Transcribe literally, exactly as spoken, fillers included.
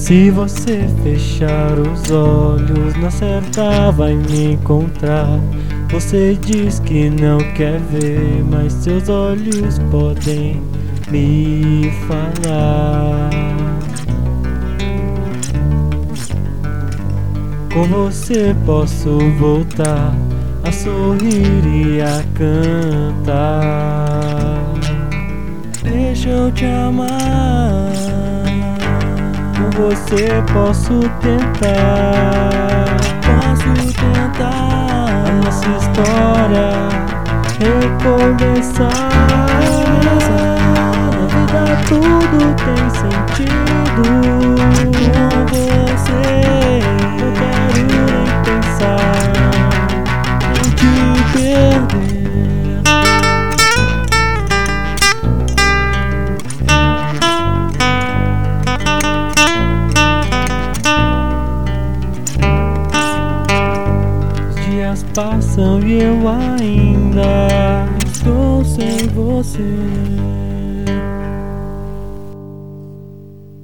Se você fechar os olhos, na certa vai me encontrar. Você diz que não quer ver, mas seus olhos podem me falar. Com você posso voltar a sorrir e a cantar. Deixa eu te amar, com você posso tentar. Posso tentar a nossa história recomeçar. Na vida tudo tem sentido. Com você eu quero nem pensar em te perder. Os dias passam e eu ainda estou sem você.